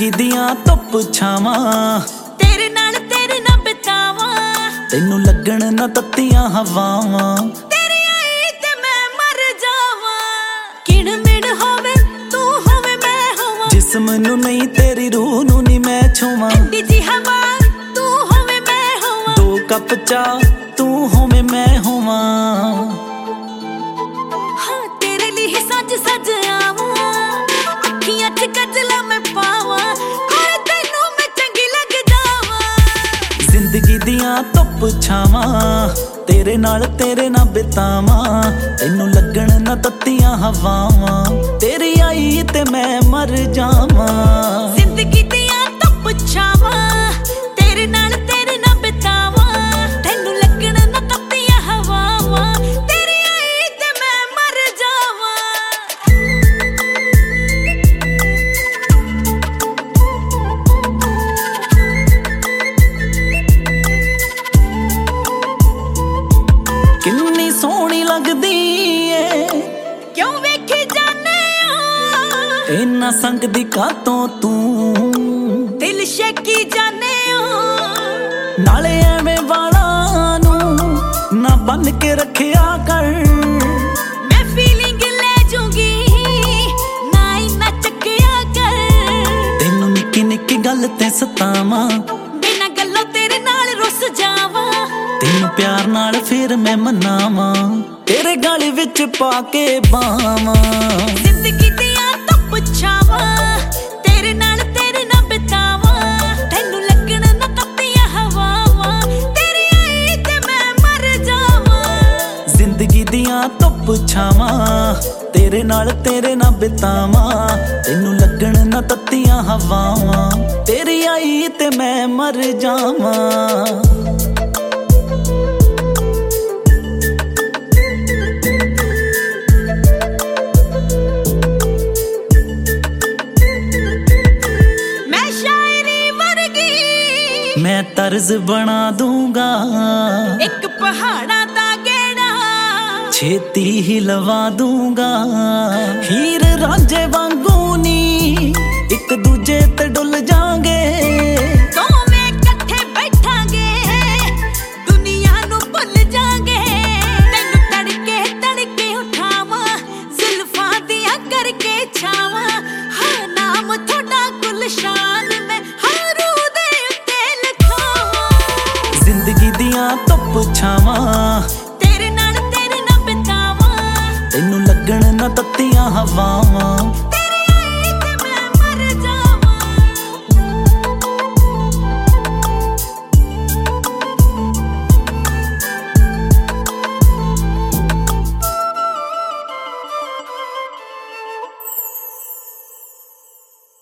ਜ਼ਿੰਦਗੀ ਦੀਆਂ ਧੁੱਪ ਛਾਵਾਂ ਤੇਰੇ ਨਾਲ ਬਿਤਾਵਾਂ, ਤੈਨੂੰ ਲੱਗਣ ਨਾ ਤੱਤੀਆਂ ਹਵਾਵਾਂ। ਤੇਰੀ ਆਈ ਤੇ ਮੈਂ ਮਰ ਜਾਵਾਂ, ਕਿਣ ਮਿਣ ਹੋਵੇ ਤੂੰ ਹੋਵੇ ਮੈਂ ਹੋਵਾਂ। ਜਿਸਮ ਨੂੰ ਨਹੀਂ ਤੇਰੀ ਰੂਹ ਨੂੰ ਨਹੀਂ ਮੈਂ ਛੂਵਾਂ। ਠੰਡੀ ਜੀ ਹਵਾ ਤੂੰ ਹੋਵੇ ਮੈਂ ਹੋਵਾਂ, ਦੋ ਕੱਪ ਚਾਹ ਤੂੰ ਹੋਵੇਂ ਮੈਂ ਹੋਵਾਂ। ਹਾਂ ਤੇਰੇ ਲਈ ਸੱਜ ਸੱਜ ਆਵਾਂ, ਅੱਖੀਆਂ 'ਚ ਕੱਜਲਾ ਮੈਂ ਪਾਵਾਂ, ਕੋਲ ਤੈਨੂੰ ਮੈਂ ਚੰਗੀ ਲੱਗ ਜਾਵਾਂ। ਜ਼ਿੰਦਗੀ ਦੀਆਂ ਧੁੱਪ ਛਾਵਾਂ ਤੇਰੇ ਨਾਲ ਬਿਤਾਵਾਂ, ਤੈਨੂੰ ਲੱਗਣ ਨਾ ਤੱਤੀਆਂ ਹਵਾਵਾਂ। ਤੇਰੀ ਆਈ ਤੇ ਮੈਂ ਮਰ ਜਾਵਾਂ। ਜ਼ਿੰਦਗੀ ਦੀਆਂ ਧੁੱਪ ਛਾਵਾਂ ਤੇਰੇ ਨਾਲ ਬਿਤਾਵਾਂ, ਤੈਨੂੰ ਲੱਗਣ ਨਾ ਤੱਤੀਆਂ ਹਵਾਵਾਂ। ਤੇਰੀ ਆਈ ਤੇ ਮੈਂ ਮਰ ਜਾਵਾਂ। ਕਿੰਨੀ ਸੋਹਣੀ ਲੱਗਦੀ ਏ, ਕਿਉਂ ਵੇਖੀ ਜਾਨੇ ਆ ਇੰਨਾ ਸੰਗਦੀ ਕਾਤੋਂ ਤੂੰ। ਦਿਲ ਸ਼ੇਕੀ ਜਾਨੇ ਆ, ਨਾਲੇ ਐਵੇਂ ਵਾਲਾਂ ਨੂੰ ਨਾ ਬੰਨ ਕੇ ਰੱਖਿਆ ਕਰ। ਮੈਂ ਫੀਲਿੰਗ ਲੈ ਜੂਗੀ ਨਾ ਇੰਨਾ ਚੱਕਿਆ ਕਰ। ਤੈਨੂੰ ਨਿੱਕੀ ਨਿੱਕੀ ਗੱਲ ਤੇ ਸਤਾਵਾਂ, ਬਿਨਾਂ ਗੱਲੋਂ ਤੇਰੇ ਨਾਲ ਰੁੱਸ ਜਾਵਾਂ। ਤੈਨੂੰ ਪਿਆਰ ਨਾਲ ਫਿਰ ਮੈਂ ਮਨਾਵਾਂ, ਤੇਰੇ ਗਲ ਵਿੱਚ ਪਾ ਕੇ ਬਾਵਾਂ। ਜ਼ਿੰਦਗੀ ਦੀਆਂ ਧੁੱਪ ਛਾਵਾਂ ਤੇਰੇ ਨਾਲ ਬਿਤਾਵਾਂ, ਤੈਨੂੰ ਲੱਗਣ ਨਾ ਤੱਤੀਆਂ ਹਵਾਵਾਂ। ਤੇਰੀ ਆਈ ਤੇ ਮੈਂ ਮਰ ਜਾਵਾਂ। ਜ਼ਿੰਦਗੀ ਦੀਆਂ ਧੁੱਪ ਛਾਵਾਂ ਤੇਰੇ ਨਾਲ ਬਿਤਾਵਾਂ, ਤੈਨੂੰ ਲੱਗਣ ਨਾ ਤੱਤੀਆਂ ਹਵਾਵਾਂ। ਤੇਰੀ ਆਈ ਤੇ ਮੈਂ ਮਰ ਜਾਵਾਂ। मैं तर्ज बना दूंगा, एक पहाड़ा दा गेड़ा छेती ही लवा दूंगा। हीर रांझे वांगू नी एक दूजे ते डुल जांगे, दोवें इकट्ठे बैठांगे दुनिया नू भुल जांगे। तैनू तड़के उठावां, जुल्फां दियां करके छावां। हाँ नाम थोड़ा गुलशान मैं ਜ਼ਿੰਦਗੀ ਦੀਆਂ ਧੁੱਪ ਛਾਵਾਂ ਤੇਰੇ ਨਾਲ ਬਿਤਾਵਾਂ, ਤੈਨੂੰ ਲੱਗਣ ਨਾ ਤੱਤੀਆਂ ਹਵਾਵਾਂ।